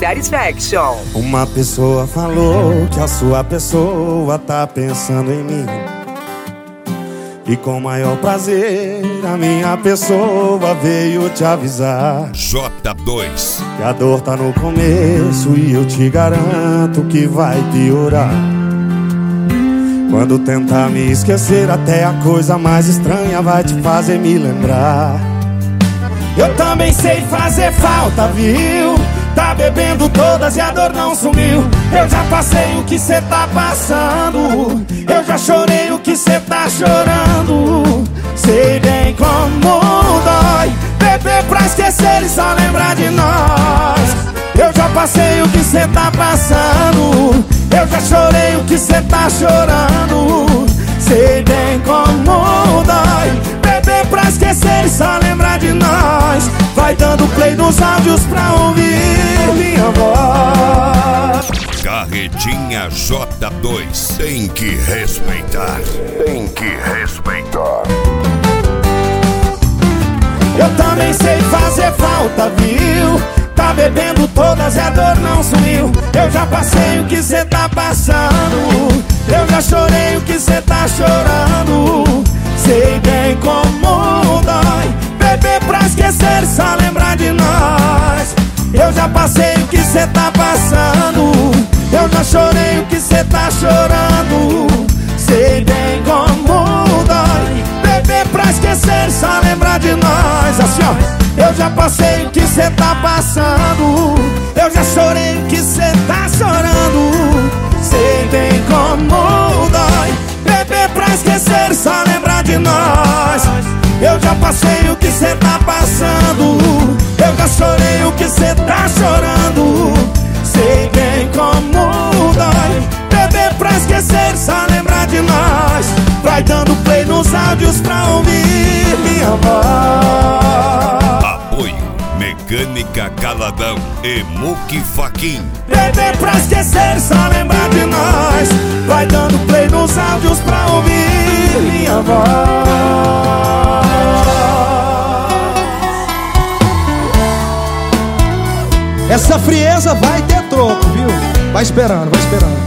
Satisfaction. Uma pessoa falou que a sua pessoa tá pensando em mim, e com maior prazer a minha pessoa veio te avisar J2 que a dor tá no começo e eu te garanto que vai piorar. Quando tentar me esquecer, até a coisa mais estranha vai te fazer me lembrar. Eu também sei fazer falta, viu? Tá bebendo todas e a dor não sumiu. Eu já passei o que cê tá passando, eu já chorei o que cê tá chorando. Sei bem como dói beber pra esquecer e só lembrar de nós. Eu já passei o que cê tá passando, eu já chorei o que cê tá chorando. Sei bem como dói beber pra esquecer e só lembrar de nós. Vai dando play nos áudios pra ouvir minha voz. Carretinha J2. Tem que respeitar. Tem que respeitar. Eu também sei fazer falta, viu? Tá bebendo todas e a dor não sumiu. Eu já passei o que cê tá passando, eu já chorei o que cê tá chorando. Sei bem como dói beber pra esquecer e só lembrar de nós. Eu já passei o que cê tá passando, eu já chorei o que cê tá chorando. Sei bem como dói beber pra esquecer e só lembrar de nós. Assim ó. Eu já passei o que cê tá passando, eu já chorei o que cê tá chorando. Sei bem como dói beber pra esquecer e só lembrar de nós. Eu já passei o que cê tá passando, eu já chorei o que cê tá chorando. Sei bem como dói beber pra esquecer e só lembrar de nós. Vai dando play nos áudios pra ouvir minha voz. Mecânica Caladão e Muki Faquin. Beber pra esquecer, só lembrar de nós. Vai dando play nos áudios pra ouvir minha voz. Essa frieza vai ter troco, viu? Vai esperando, vai esperando.